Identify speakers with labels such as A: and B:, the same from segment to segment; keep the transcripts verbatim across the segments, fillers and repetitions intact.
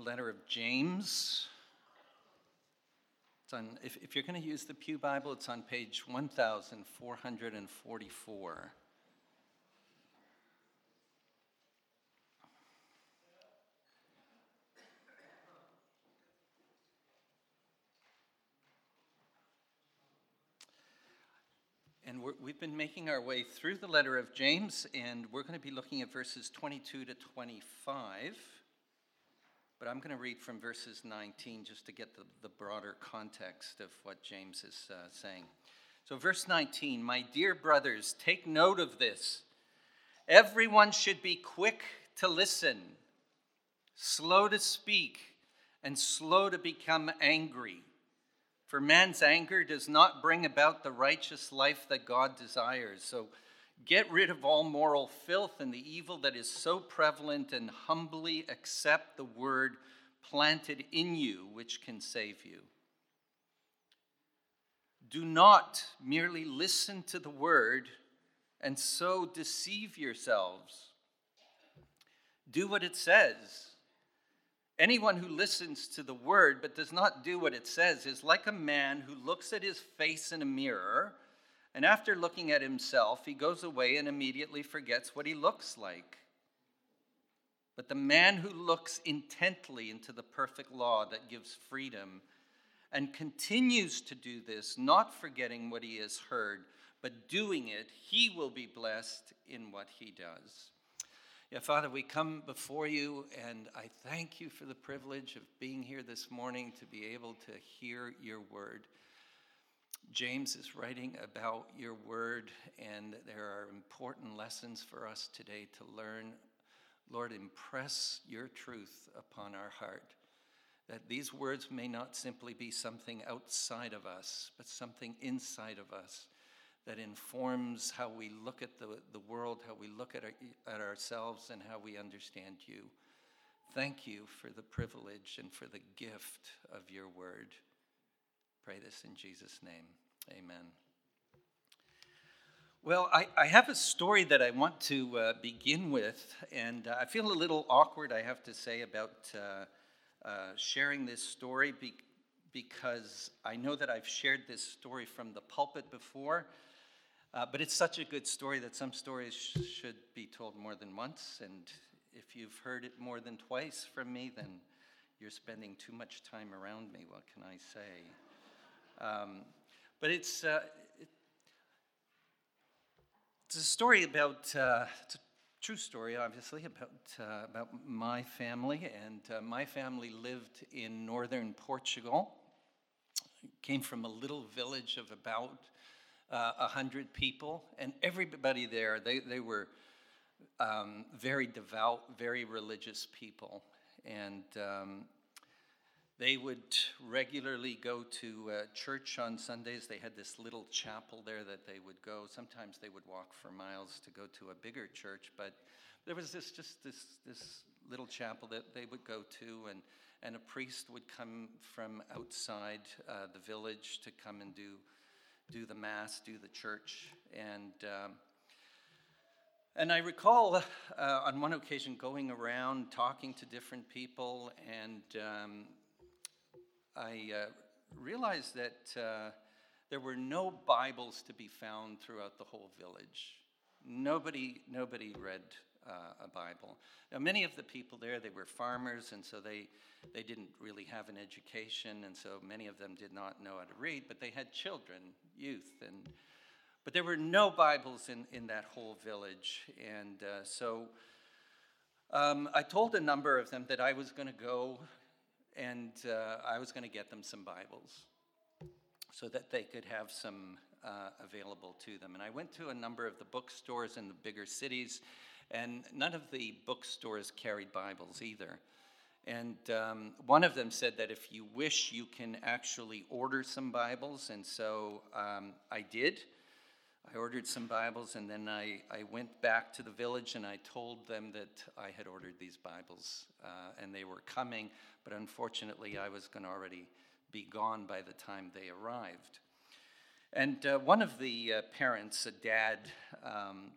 A: letter of James. It's on, if, if you're going to use the Pew Bible, it's on page one thousand four hundred forty-four. And we're, we've been making our way through the letter of James, and we're going to be looking at verses twenty-two to twenty-five. But I'm going to read from verses nineteen just to get the, the broader context of what James is uh, saying. So verse nineteen, my dear brothers, take note of this. Everyone should be quick to listen, slow to speak, and slow to become angry. For man's anger does not bring about the righteous life that God desires. So get rid of all moral filth and the evil that is so prevalent, and humbly accept the word planted in you, which can save you. Do not merely listen to the word and so deceive yourselves. Do what it says. Anyone who listens to the word but does not do what it says is like a man who looks at his face in a mirror, and after looking at himself, he goes away and immediately forgets what he looks like. But the man who looks intently into the perfect law that gives freedom and continues to do this, not forgetting what he has heard, but doing it, he will be blessed in what he does. Yeah, Father, we come before you, and I thank you for the privilege of being here this morning to be able to hear your word. James is writing about your word, and there are important lessons for us today to learn. Lord, impress your truth upon our heart, that these words may not simply be something outside of us, but something inside of us that informs how we look at the, the world, how we look at, our, at ourselves, and how we understand you. Thank you for the privilege and for the gift of your word. Pray this in Jesus' name. Amen. Well, I, I have a story that I want to uh, begin with, and uh, I feel a little awkward, I have to say, about uh, uh, sharing this story be- because I know that I've shared this story from the pulpit before, uh, but it's such a good story that some stories sh- should be told more than once, and if you've heard it more than twice from me, then you're spending too much time around me. What can I say? Um, but it's uh, it, it's a story about uh, it's a true story, obviously, about uh, about my family, and uh, my family lived in northern Portugal. Came from a little village of about uh, a hundred people, and everybody there they they were um, very devout, very religious people, and. Um, They would regularly go to uh, church on Sundays. They had this little chapel there that they would go. Sometimes they would walk for miles to go to a bigger church, but there was this just this this little chapel that they would go to, and, and a priest would come from outside uh, the village to come and do do the mass, do the church, and um, and I recall uh, on one occasion going around talking to different people, and um, I uh, realized that uh, there were no Bibles to be found throughout the whole village. Nobody, nobody read uh, a Bible. Now, many of the people there, they were farmers, and so they they didn't really have an education, and so many of them did not know how to read. But they had children, youth, and but there were no Bibles in in that whole village, and uh, so um, I told a number of them that I was going to go. And uh, I was going to get them some Bibles so that they could have some uh, available to them. And I went to a number of the bookstores in the bigger cities, and none of the bookstores carried Bibles either. And um, one of them said that if you wish, you can actually order some Bibles. And so um, I did. I ordered some Bibles, and then I, I went back to the village, and I told them that I had ordered these Bibles, uh, and they were coming, but unfortunately I was going to already be gone by the time they arrived. And uh, one of the uh, parents, a dad, um,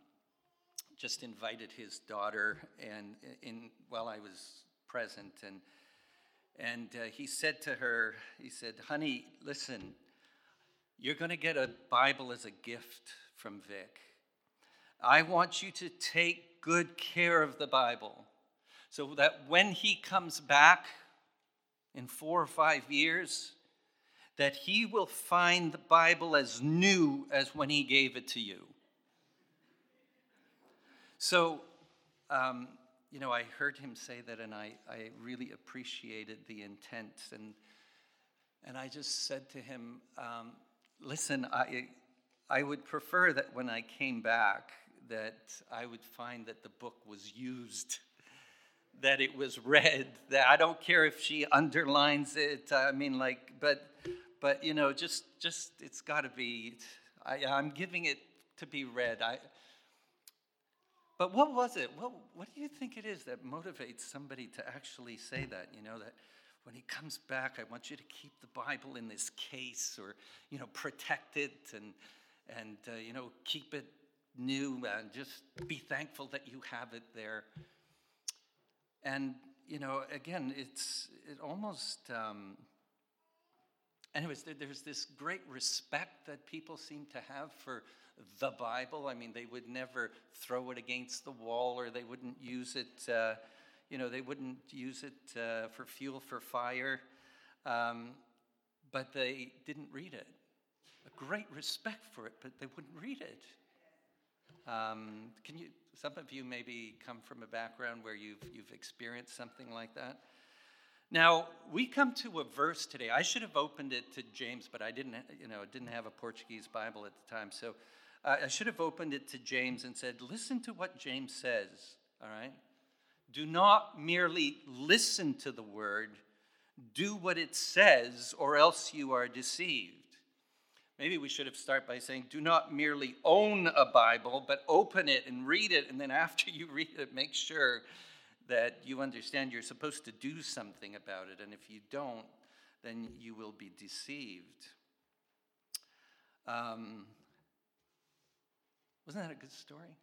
A: just invited his daughter, and in while I was present, and And uh, he said to her, he said, honey, listen, you're going to get a Bible as a gift from Vic. I want you to take good care of the Bible so that when he comes back in four or five years, that he will find the Bible as new as when he gave it to you. So, um, you know, I heard him say that, and I, I really appreciated the intent. And and I just said to him, um, listen, I I would prefer that when I came back that I would find that the book was used, that it was read, that I don't care if she underlines it. I mean, like, but, but you know, just, just it's got to be, I, I'm giving it to be read. I. But what was it? What, what do you think it is that motivates somebody to actually say that? You know, that when he comes back, I want you to keep the Bible in this case, or, you know, protect it and, and uh, you know, keep it new and just be thankful that you have it there. And, you know, again, it's it almost, um, anyways, there, there's this great respect that people seem to have for the Bible. I mean, they would never throw it against the wall, or they wouldn't use it, uh, you know, they wouldn't use it uh, for fuel for fire, um, but they didn't read it. A great respect for it, but they wouldn't read it. Um, can you, some of you maybe come from a background where you've you've experienced something like that. Now, we come to a verse today. I should have opened it to James, but I didn't, you know, didn't have a Portuguese Bible at the time. So uh, I should have opened it to James and said, listen to what James says, all right? Do not merely listen to the word, do what it says, or else you are deceived. Maybe we should have started by saying, do not merely own a Bible, but open it and read it, and then after you read it, make sure that you understand you're supposed to do something about it, and if you don't, then you will be deceived. Um, wasn't that a good story?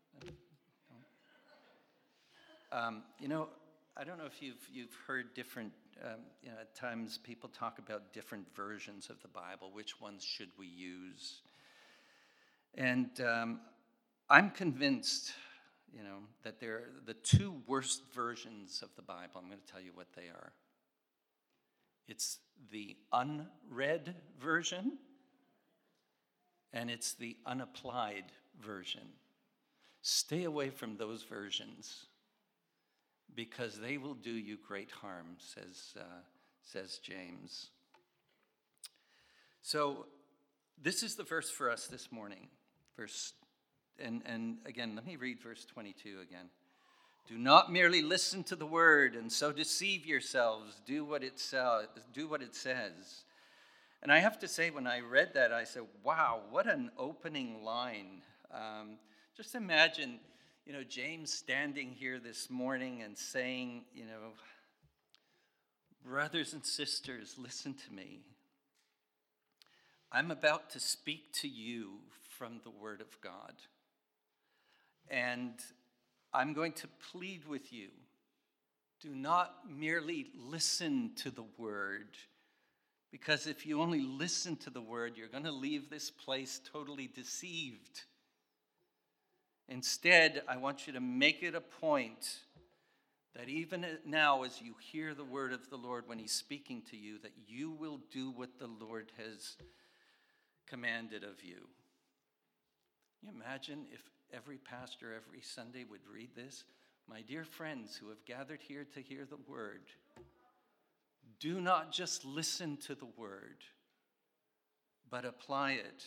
A: Um, you know, I don't know if you've you've heard different, um, you know, at times people talk about different versions of the Bible. Which ones should we use? And um, I'm convinced, you know, that they're the two worst versions of the Bible. I'm going to tell you what they are. It's the unread version, and it's the unapplied version. Stay away from those versions, because they will do you great harm, says, uh, says James. So this is the verse for us this morning. Verse, and, and again, let me read verse twenty-two again. Do not merely listen to the word and so deceive yourselves. Do what it says. Do what it says. And I have to say, when I read that, I said, wow, what an opening line. Um, just imagine, you know, James standing here this morning and saying, you know, brothers and sisters, listen to me. I'm about to speak to you from the Word of God. And I'm going to plead with you. Do not merely listen to the Word, because if you only listen to the Word, you're going to leave this place totally deceived. Instead, I want you to make it a point that even now, as you hear the word of the Lord when he's speaking to you, that you will do what the Lord has commanded of you. Can you imagine if every pastor every Sunday would read this? My dear friends who have gathered here to hear the word, do not just listen to the word, but apply it.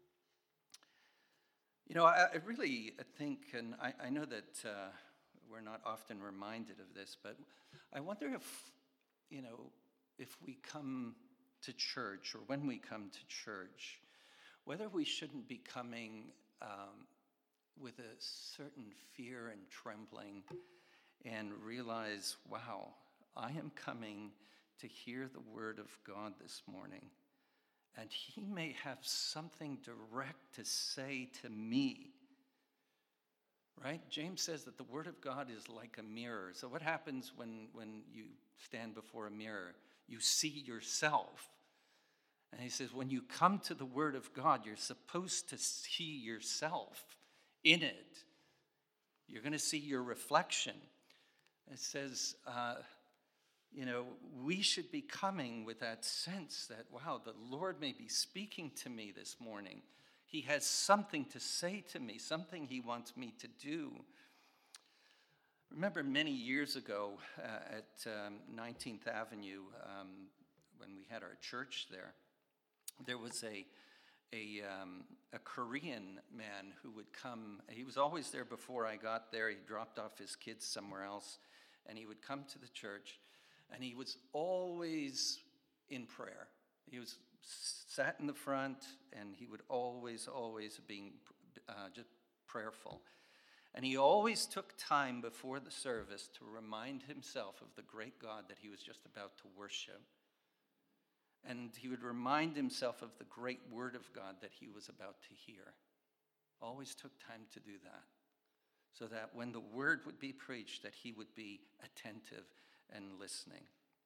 A: You know, I, I really think, and I, I know that uh, we're not often reminded of this, but I wonder if, you know, if we come to church, or when we come to church, whether we shouldn't be coming um, with a certain fear and trembling and realize, wow, I am coming to hear the word of God this morning. And he may have something direct to say to me, right? James says that the word of God is like a mirror. So what happens when, when you stand before a mirror? you see yourself. And he says, when you come to the Word of God, you're supposed to see yourself in it. You're going to see your reflection. It says, uh, you know, we should be coming with that sense that, wow, the Lord may be speaking to me this morning. He has something to say to me, something he wants me to do. Remember many years ago uh, at um, nineteenth Avenue, um, when we had our church there, there was a a, um, a Korean man who would come. He was always there before I got there. He dropped off his kids somewhere else, and he would come to the church, and he was always in prayer. He was sat in the front, and he would always, always be uh, just prayerful. And he always took time before the service to remind himself of the great God that he was just about to worship. And he would remind himself of the great word of God that he was about to hear. Always took time to do that, so that when the word would be preached, that he would be attentive and listening.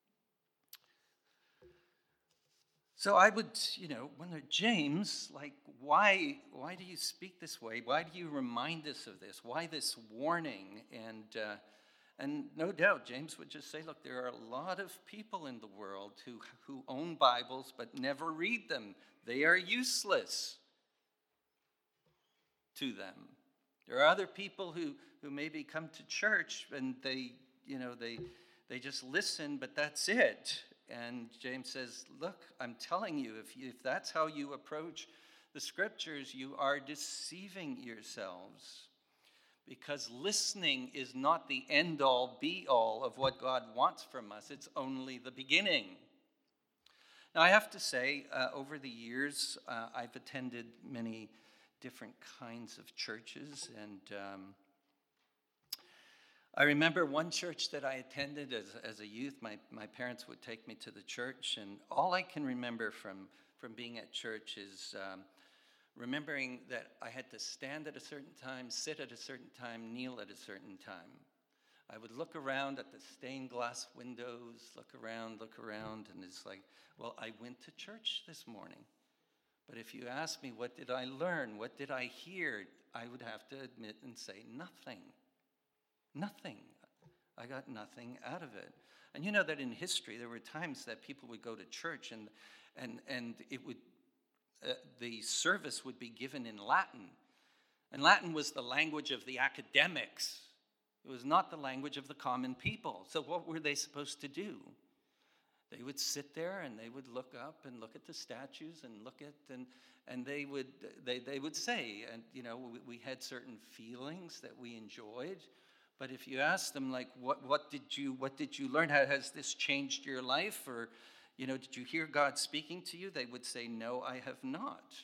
A: So I would, you know, wonder, James, like, why, why do you speak this way? Why do you remind us of this? Why this warning? And uh, and no doubt, James would just say, look, there are a lot of people in the world who, who own Bibles but never read them. They are useless to them. There are other people who, who maybe come to church and they, you know, they they just listen, but that's it. And James says, look, I'm telling you, if, you, if that's how you approach the scriptures, you are deceiving yourselves. Because listening is not the end-all, be-all of what God wants from us. It's only the beginning. Now, I have to say, uh, over the years, uh, I've attended many different kinds of churches. And um, I remember one church that I attended as, as a youth. My, my parents would take me to the church. And all I can remember from, from being at church is Um, remembering that I had to stand at a certain time, sit at a certain time, kneel at a certain time. I would look around at the stained glass windows, look around, look around, and it's like, well, I went to church this morning. But if you ask me, what did I learn? What did I hear? I would have to admit and say, nothing. Nothing. I got nothing out of it. And you know that in history, there were times that people would go to church and and and it would Uh, the service would be given in Latin. And Latin was the language of the academics. It was not the language of the common people. So what were they supposed to do? They would sit there and they would look up and look at the statues and look at, and and they would they, they would say, and you know, we, we had certain feelings that we enjoyed. But if you ask them, like, what what did you what did you learn? How has this changed your life? Or, you know, did you hear God speaking to you? They would say, no, I have not.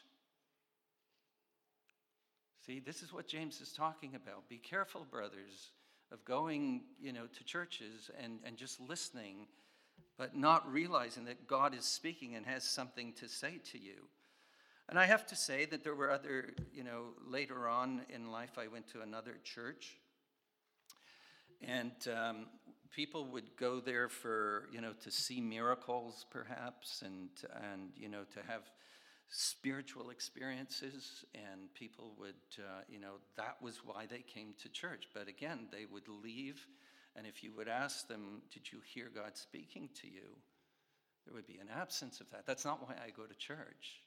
A: See, this is what James is talking about. Be careful, brothers, of going, you know, to churches and, and just listening, but not realizing that God is speaking and has something to say to you. And I have to say that there were other, you know, later on in life, I went to another church. And um, people would go there for, you know, to see miracles, perhaps, and, and you know, to have spiritual experiences. And people would, uh, you know, that was why they came to church. But again, they would leave, and if you would ask them, did you hear God speaking to you? There would be an absence of that. That's not why I go to church.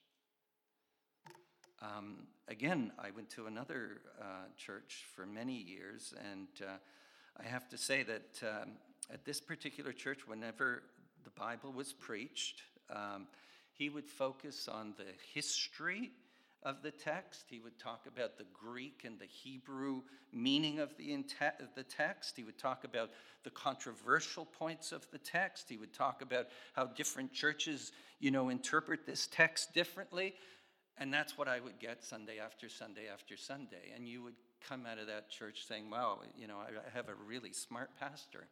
A: Um, again, I went to another uh, church for many years, and uh, I have to say that um, at this particular church, whenever the Bible was preached, um, he would focus on the history of the text. He would talk about the Greek and the Hebrew meaning of the, inte- the text. He would talk about the controversial points of the text. He would talk about how different churches, you know, interpret this text differently. And that's what I would get Sunday after Sunday after Sunday. And you would come out of that church saying, wow, you know, I have a really smart pastor.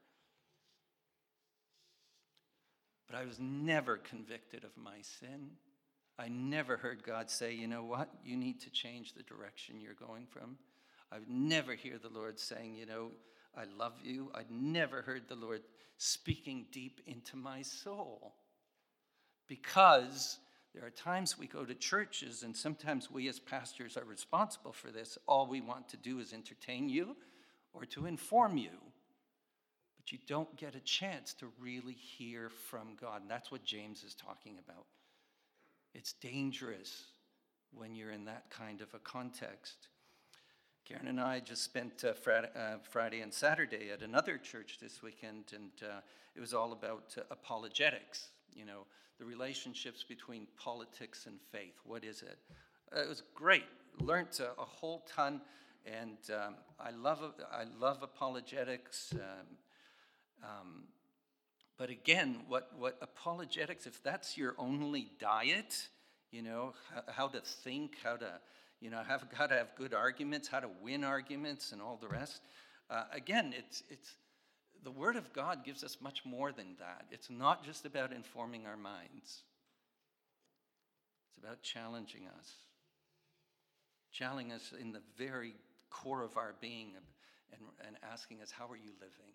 A: But I was never convicted of my sin. I never heard God say, you know what, you need to change the direction you're going from. I would never hear the Lord saying, you know, I love you. I never heard the Lord speaking deep into my soul. Because there are times we go to churches, and sometimes we as pastors are responsible for this. All we want to do is entertain you or to inform you. But you don't get a chance to really hear from God. And that's what James is talking about. It's dangerous when you're in that kind of a context. Karen and I just spent uh, Friday, uh, Friday and Saturday at another church this weekend, and uh, it was all about uh, apologetics, you know, the relationships between politics and faith. What is it? Uh, it was great. Learned a, a whole ton, and um, I love I love apologetics. Um, um, but again, what, what apologetics, if that's your only diet, you know, how, how to think, how to, you know, have, how to have good arguments, how to win arguments, and all the rest. Uh, again, it's it's the Word of God gives us much more than that. It's not just about informing our minds. It's about challenging us, challenging us in the very core of our being, and, and asking us, how are you living?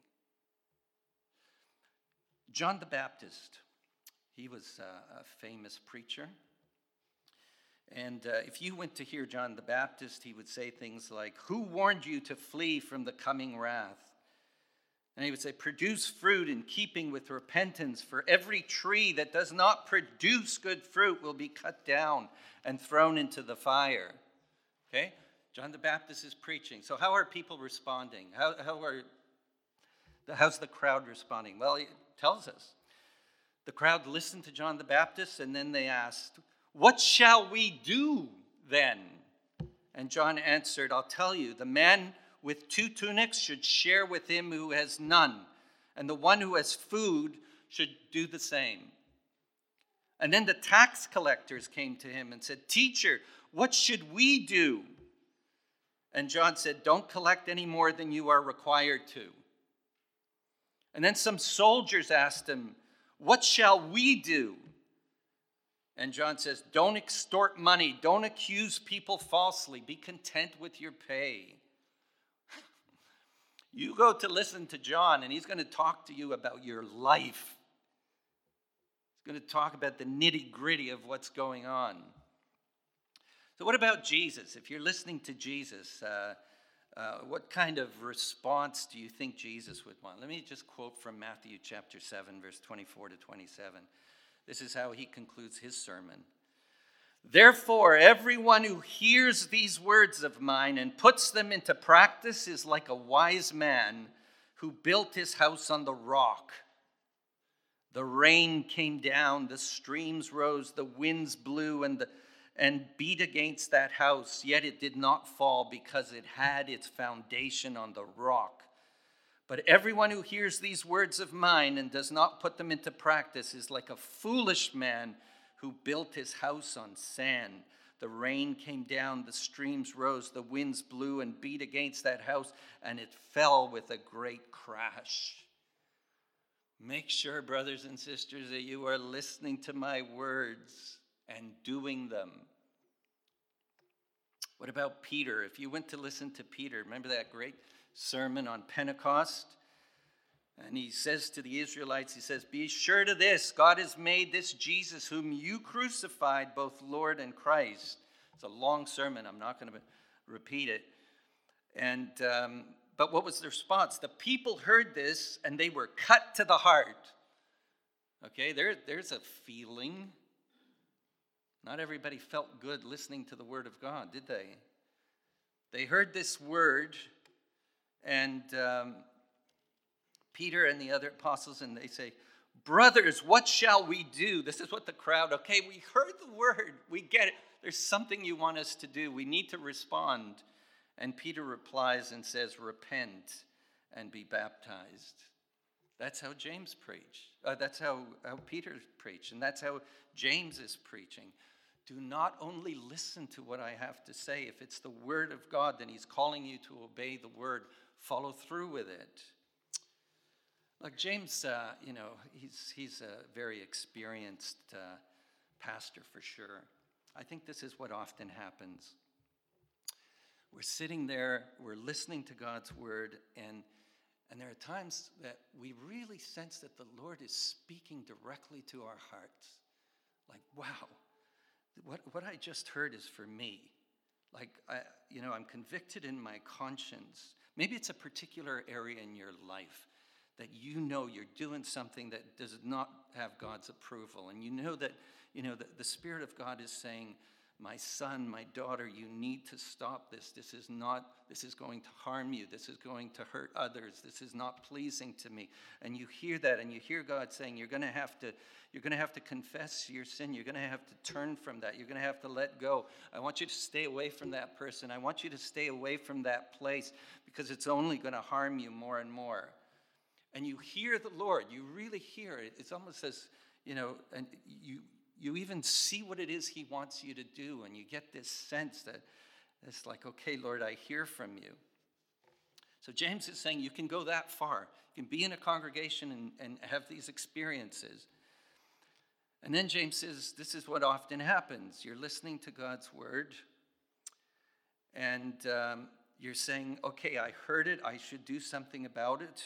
A: John the Baptist, he was a, a famous preacher. And uh, if you went to hear John the Baptist, he would say things like, "Who warned you to flee from the coming wrath?" And he would say, "Produce fruit in keeping with repentance, for every tree that does not produce good fruit will be cut down and thrown into the fire." Okay? John the Baptist is preaching. So how are people responding? How, how are, how's the crowd responding? Well, it tells us. The crowd listened to John the Baptist, and then they asked, "What shall we do then?" And John answered, "I'll tell you, the man with two tunics should share with him who has none, and the one who has food should do the same." And then the tax collectors came to him and said, "Teacher, what should we do?" And John said, "Don't collect any more than you are required to." And then some soldiers asked him, "What shall we do?" And John says, "Don't extort money. Don't accuse people falsely. Be content with your pay." You go to listen to John, and he's going to talk to you about your life. He's going to talk about the nitty-gritty of what's going on. So what about Jesus? If you're listening to Jesus, uh, uh, what kind of response do you think Jesus would want? Let me just quote from Matthew chapter seven, verse twenty-four to twenty-seven. This is how he concludes his sermon. "Therefore, everyone who hears these words of mine and puts them into practice is like a wise man who built his house on the rock. The rain came down, the streams rose, the winds blew and, the, and beat against that house, yet it did not fall because it had its foundation on the rock. But everyone who hears these words of mine and does not put them into practice is like a foolish man who built his house on sand. The rain came down, the streams rose, the winds blew and beat against that house, and it fell with a great crash." Make sure, brothers and sisters, that you are listening to my words and doing them. What about Peter? If you went to listen to Peter, remember that great sermon on Pentecost? And he says to the Israelites, he says, "Be sure to this, God has made this Jesus whom you crucified, both Lord and Christ." It's a long sermon. I'm not going to repeat it. And um, but what was the response? The people heard this and they were cut to the heart. Okay, there, there's a feeling. Not everybody felt good listening to the word of God, did they? They heard this word, and um, Peter and the other apostles, and they say, "Brothers, what shall we do?" This is what the crowd, okay, we heard the word. We get it. There's something you want us to do. We need to respond. And Peter replies and says, "Repent and be baptized." That's how James preached. Uh, that's how, how Peter preached. And that's how James is preaching. Do not only listen to what I have to say. If it's the word of God, then he's calling you to obey the word. Follow through with it. Like James, uh, you know, he's he's a very experienced uh, pastor for sure. I think this is what often happens. We're sitting there, we're listening to God's word, and And there are times that we really sense that the Lord is speaking directly to our hearts. Like, wow, what, what I just heard is for me. Like, I, you know, I'm convicted in my conscience. Maybe it's a particular area in your life that you know you're doing something that does not have God's approval. And you know that, you know, that the Spirit of God is saying, my son, my daughter, you need to stop this. This is not, this is going to harm you. This is going to hurt others. This is not pleasing to me. And you hear that, and you hear God saying, you're going to have to, you're going to have to confess your sin. You're going to have to turn from that. You're going to have to let go. I want you to stay away from that person. I want you to stay away from that place because it's only going to harm you more and more. And you hear the Lord. You really hear it. It's almost as, you know, and you, You even see what it is he wants you to do, and you get this sense that it's like, okay, Lord, I hear from you. So James is saying you can go that far. You can be in a congregation and, and have these experiences. And then James says, this is what often happens. You're listening to God's word, and um, you're saying, okay, I heard it. I should do something about it.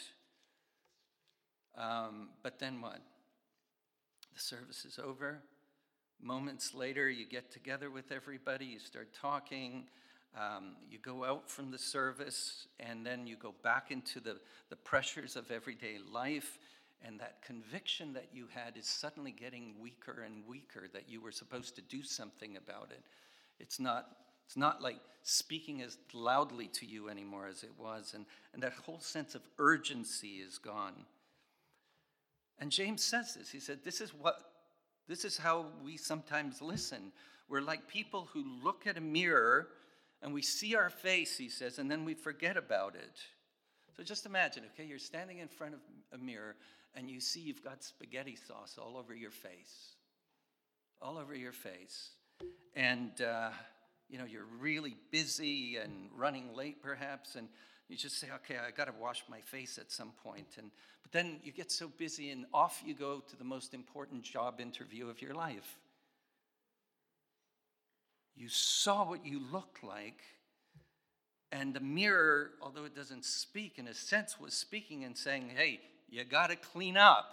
A: Um, but then what? The service is over. Moments later, you get together with everybody, you start talking, um, you go out from the service, and then you go back into the, the pressures of everyday life, and that conviction that you had is suddenly getting weaker and weaker, that you were supposed to do something about it. It's not, it's not like speaking as loudly to you anymore as it was, and, and that whole sense of urgency is gone. And James says this. He said, this is what This is how we sometimes listen. We're like people who look at a mirror and we see our face, he says, and then we forget about it. So just imagine, okay, you're standing in front of a mirror and you see you've got spaghetti sauce all over your face. All over your face. And, uh, you know, you're really busy and running late perhaps, and you just say, okay, I got to wash my face at some point. And but then you get so busy and off you go to the most important job interview of your life. You saw what you looked like, and the mirror, although it doesn't speak, in a sense was speaking and saying, hey, you got to clean up.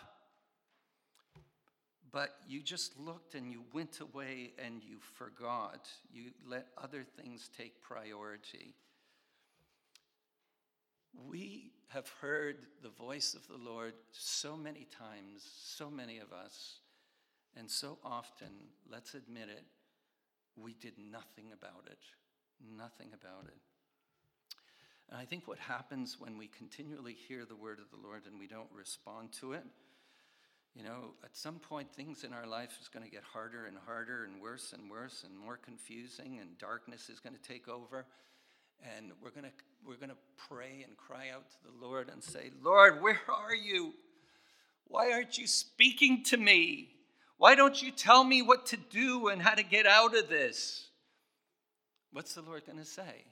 A: But you just looked and you went away and you forgot. You let other things take priority. We have heard the voice of the Lord so many times, so many of us, and so often, let's admit it, we did nothing about it. Nothing about it. And I think what happens when we continually hear the word of the Lord and we don't respond to it, you know, at some point things in our life is going to get harder and harder and worse and worse and more confusing, and darkness is going to take over. And we're going to we're going to pray and cry out to the Lord and say, Lord, where are you? Why aren't you speaking to me? Why don't you tell me what to do and how to get out of this? What's the Lord going to say?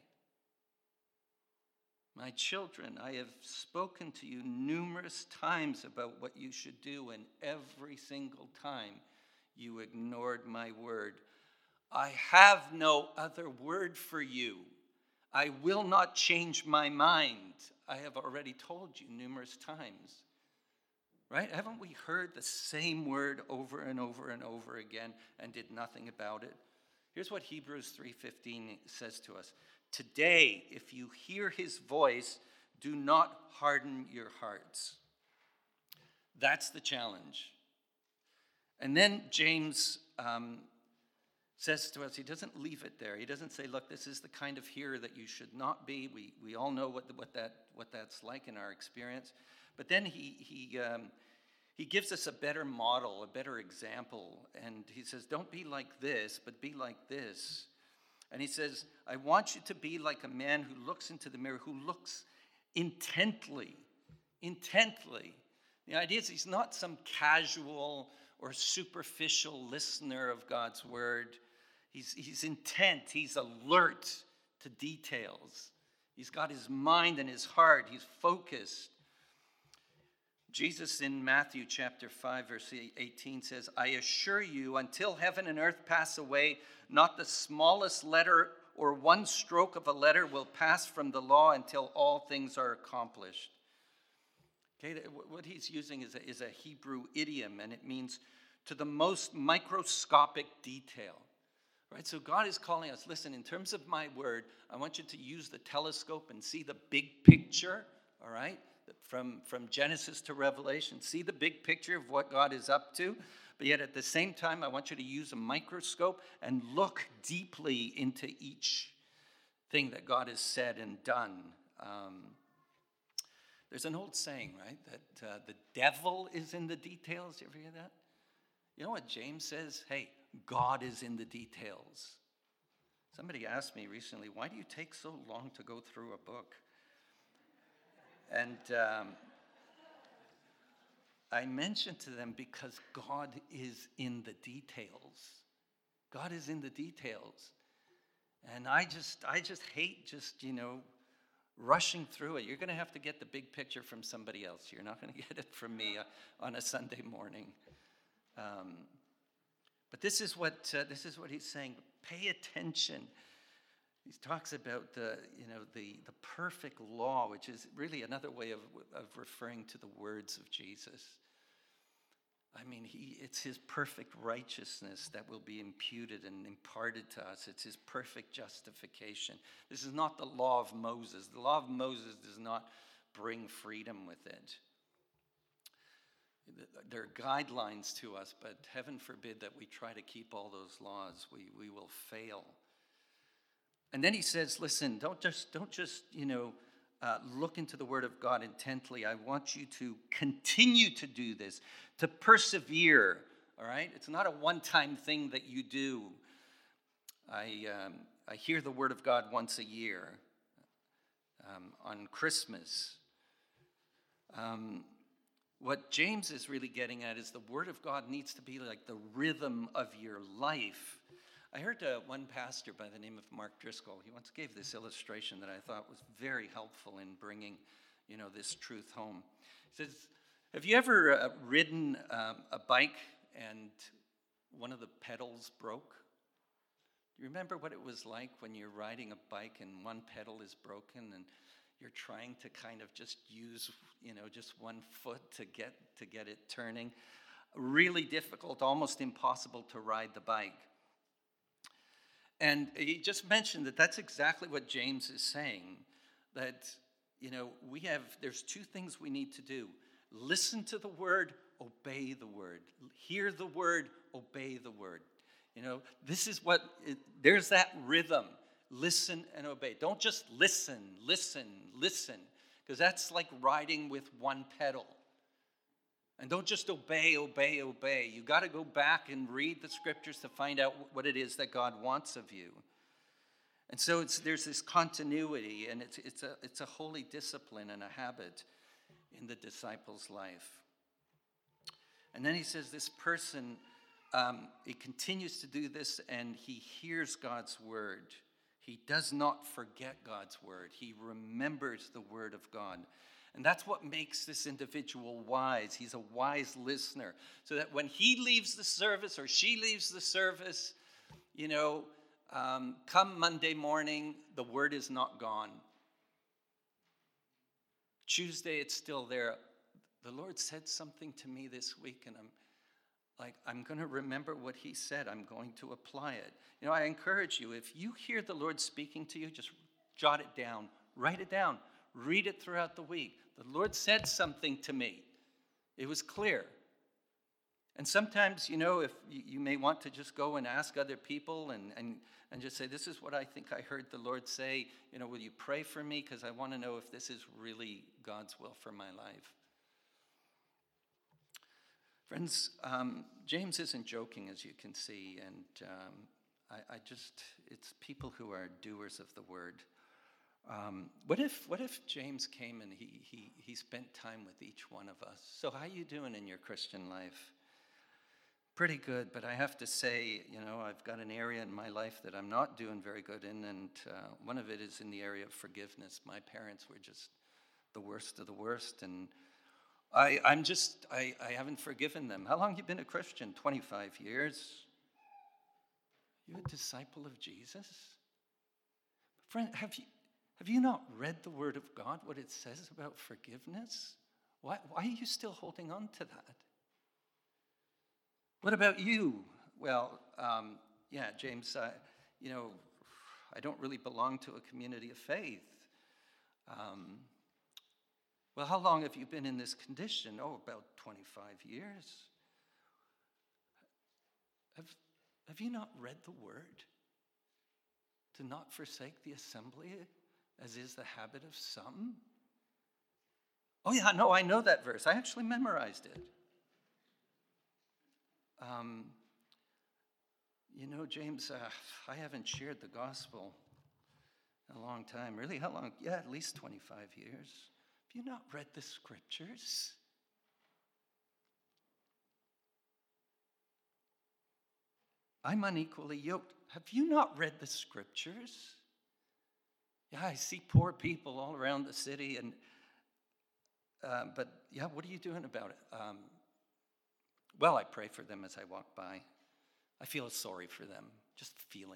A: My children, I have spoken to you numerous times about what you should do, and every single time you ignored my word. I have no other word for you. I will not change my mind. I have already told you numerous times. Right? Haven't we heard the same word over and over and over again and did nothing about it? Here's what Hebrews three fifteen says to us. Today, if you hear his voice, do not harden your hearts. That's the challenge. And then James um, says to us, he doesn't leave it there. He doesn't say, look, this is the kind of hearer that you should not be. We we all know what the, what that what that's like in our experience. But then he he um, he gives us a better model, a better example. And he says, don't be like this, but be like this. And he says, I want you to be like a man who looks into the mirror, who looks intently, intently. The idea is he's not some casual or superficial listener of God's word. He's, he's intent. He's alert to details. He's got his mind and his heart. He's focused. Jesus in Matthew chapter five, verse eighteen says, I assure you, until heaven and earth pass away, not the smallest letter or one stroke of a letter will pass from the law until all things are accomplished. Okay, what he's using is a, is a Hebrew idiom, and it means to the most microscopic detail. Right? So God is calling us, listen, in terms of my word, I want you to use the telescope and see the big picture, all right? From, from Genesis to Revelation, see the big picture of what God is up to. But yet at the same time, I want you to use a microscope and look deeply into each thing that God has said and done. Um, there's an old saying, right, that uh, the devil is in the details. You ever hear that? You know what James says? Hey, God is in the details. Somebody asked me recently, why do you take so long to go through a book? And um, I mentioned to them because God is in the details. God is in the details. And I just, I just hate just, you know, rushing through it. You're going to have to get the big picture from somebody else. You're not going to get it from me on a Sunday morning. Um, but this is what uh, this is what he's saying. Pay attention. He talks about the you know the the perfect law, which is really another way of of referring to the words of Jesus. I mean, he it's his perfect righteousness that will be imputed and imparted to us. It's his perfect justification. This is not the law of Moses. The law of Moses does not bring freedom with it. There are guidelines to us, but heaven forbid that we try to keep all those laws. We we will fail. And then he says, listen, don't just, don't just you know, uh, look into the word of God intently. I want you to continue to do this, to persevere, all right? It's not a one-time thing that you do. I, um, I hear the word of God once a year um, on Christmas. Um What James is really getting at is the word of God needs to be like the rhythm of your life. I heard uh, one pastor by the name of Mark Driscoll. He once gave this illustration that I thought was very helpful in bringing, you know, this truth home. He says, have you ever uh, ridden um, a bike and one of the pedals broke? Do you remember what it was like when you're riding a bike and one pedal is broken and you're trying to kind of just use, you know, just one foot to get to get it turning? Really difficult, almost impossible to ride the bike. And he just mentioned that that's exactly what James is saying, that, you know, we have, there's two things we need to do. Listen to the word, obey the word. Hear the word, obey the word. You know, this is what, it, there's that rhythm. Listen and obey. Don't just listen, listen, listen, because that's like riding with one pedal. And don't just obey, obey, obey. You got to go back and read the scriptures to find out what it is that God wants of you. And so it's, there's this continuity, and it's, it's, a, it's a holy discipline and a habit in the disciple's life. And then he says this person, um, he continues to do this, and he hears God's word. He does not forget God's word. He remembers the word of God. And that's what makes this individual wise. He's a wise listener. So that when he leaves the service or she leaves the service, you know, um, come Monday morning, the word is not gone. Tuesday, it's still there. The Lord said something to me this week, and I'm like, I'm going to remember what he said. I'm going to apply it. You know, I encourage you, if you hear the Lord speaking to you, just jot it down, write it down, read it throughout the week. The Lord said something to me. It was clear. And sometimes, you know, if you, you may want to just go and ask other people and, and, and just say, this is what I think I heard the Lord say. You know, will you pray for me? Because I want to know if this is really God's will for my life. Friends, um, James isn't joking, as you can see, and um, I, I just, it's people who are doers of the word. Um, what if what if James came and he, he, he spent time with each one of us? So how you doing in your Christian life? Pretty good, but I have to say, you know, I've got an area in my life that I'm not doing very good in, and uh, one of it is in the area of forgiveness. My parents were just the worst of the worst, and I, I'm just, I, I haven't forgiven them. How long have you been a Christian? twenty-five years. You a disciple of Jesus? Friend, have you, have you not read the Word of God, what it says about forgiveness? Why, why are you still holding on to that? What about you? Well, um, yeah, James, uh, you know, I don't really belong to a community of faith. Um, well, how long have you been in this condition? Oh, about twenty-five years. Have, have you not read the word? To not forsake the assembly, as is the habit of some? Oh yeah, no, I know that verse. I actually memorized it. Um, you know, James, uh, I haven't shared the gospel in a long time. Really, how long? Yeah, at least twenty-five years. Have you not read the scriptures? I'm unequally yoked. Have you not read the scriptures? Yeah, I see poor people all around the city, and uh, but yeah, what are you doing about it? Um, well, I pray for them as I walk by. I feel sorry for them, just feeling.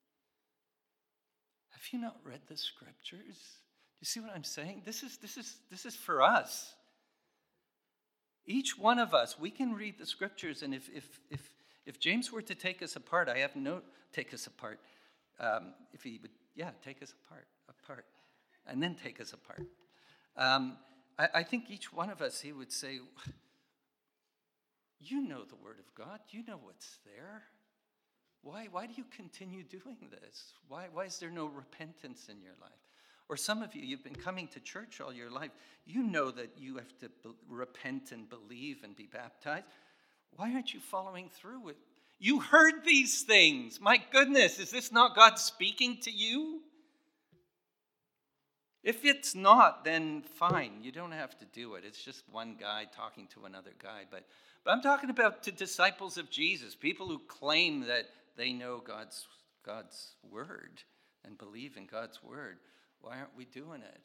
A: Have you not read the scriptures? Do you see what I'm saying? This is this is this is for us. Each one of us, we can read the scriptures, and if if if if James were to take us apart, I have no take us apart. Um, if he would, yeah, take us apart, apart, and then take us apart. Um, I, I think each one of us, he would say, "You know the Word of God. You know what's there. Why why do you continue doing this? Why why is there no repentance in your life?" Or some of you, you've been coming to church all your life. You know that you have to be- repent and believe and be baptized. Why aren't you following through with? You heard these things. My goodness, is this not God speaking to you? If it's not, then fine. You don't have to do it. It's just one guy talking to another guy. But, but I'm talking about to disciples of Jesus, people who claim that they know God's, God's word and believe in God's word. Why aren't we doing it?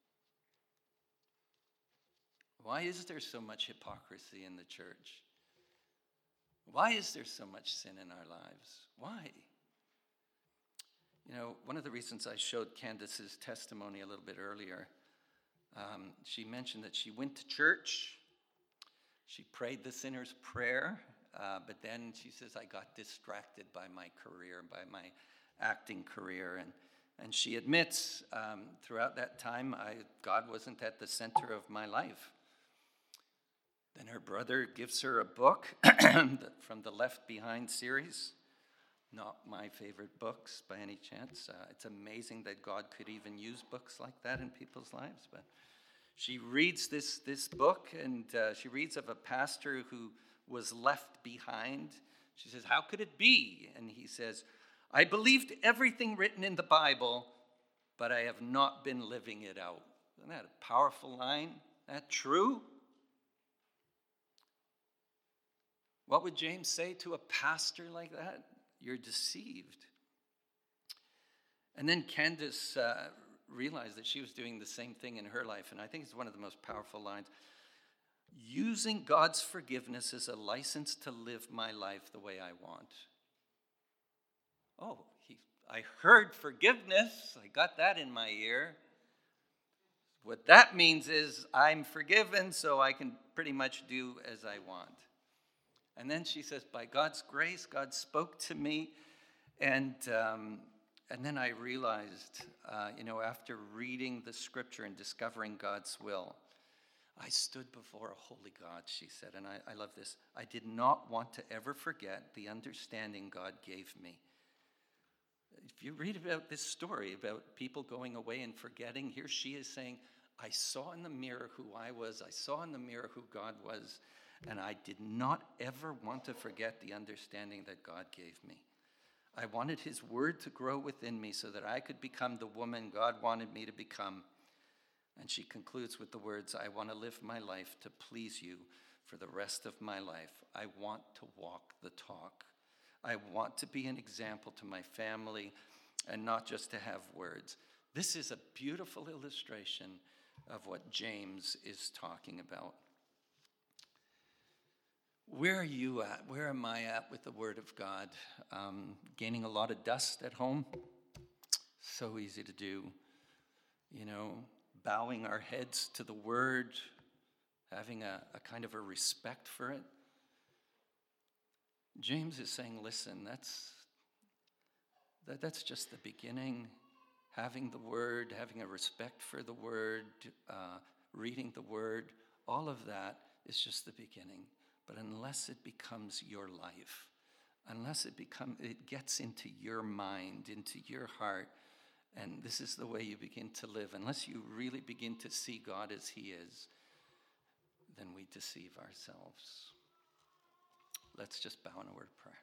A: Why is there so much hypocrisy in the church? Why is there so much sin in our lives? Why? You know, one of the reasons I showed Candace's testimony a little bit earlier, um, she mentioned that she went to church, she prayed the sinner's prayer, uh, but then she says, I got distracted by my career, by my acting career, and and she admits um, throughout that time, I, God wasn't at the center of my life. Then her brother gives her a book from the Left Behind series. Not my favorite books by any chance. Uh, it's amazing that God could even use books like that in people's lives. But she reads this, this book, and uh, she reads of a pastor who was left behind. She says, how could it be? And he says, I believed everything written in the Bible, but I have not been living it out. Isn't that a powerful line? Isn't that true? What would James say to a pastor like that? You're deceived. And then Candace uh, realized that she was doing the same thing in her life, and I think it's one of the most powerful lines. Using God's forgiveness as a license to live my life the way I want. Oh, he, I heard forgiveness. I got that in my ear. What that means is I'm forgiven, so I can pretty much do as I want. And then she says, by God's grace, God spoke to me. And um, and then I realized, uh, you know, after reading the scripture and discovering God's will, I stood before a holy God, she said. And I, I love this. I did not want to ever forget the understanding God gave me. If you read about this story, about people going away and forgetting, here she is saying, I saw in the mirror who I was. I saw in the mirror who God was. And I did not ever want to forget the understanding that God gave me. I wanted his word to grow within me so that I could become the woman God wanted me to become. And she concludes with the words, I want to live my life to please you for the rest of my life. I want to walk the talk. I want to be an example to my family and not just to have words. This is a beautiful illustration of what James is talking about. Where are you at? Where am I at with the Word of God? Um, gaining a lot of dust at home? So easy to do. You know, bowing our heads to the Word, having a, a kind of a respect for it. James is saying, listen, that's that, that's just the beginning. Having the word, having a respect for the word, uh, reading the word, all of that is just the beginning. But unless it becomes your life, unless it become it gets into your mind, into your heart, and this is the way you begin to live, unless you really begin to see God as he is, then we deceive ourselves. Let's just bow in a word of prayer.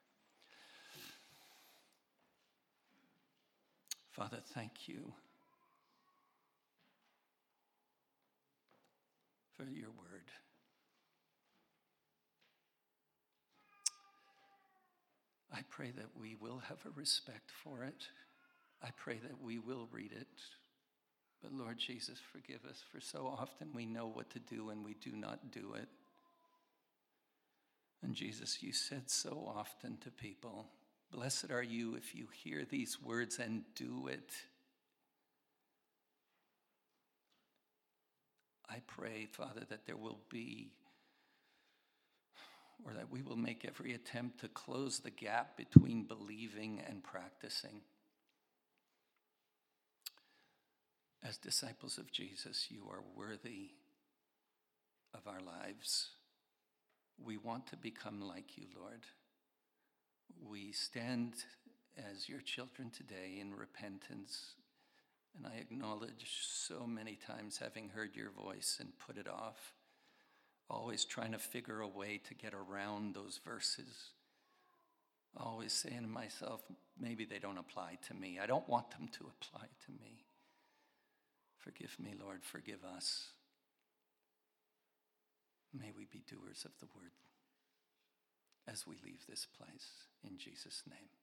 A: Father, thank you for your word. I pray that we will have a respect for it. I pray that we will read it. But Lord Jesus, forgive us, for so often we know what to do and we do not do it. And Jesus, you said so often to people, blessed are you if you hear these words and do it. I pray, Father, that there will be, or that we will make every attempt to close the gap between believing and practicing. As disciples of Jesus, you are worthy of our lives. We want to become like you, Lord. We stand as your children today in repentance, and I acknowledge so many times having heard your voice and put it off, always trying to figure a way to get around those verses, always saying to myself, maybe they don't apply to me. I don't want them to apply to me. Forgive me, Lord, forgive us. May we be doers of the word as we leave this place. In Jesus' name.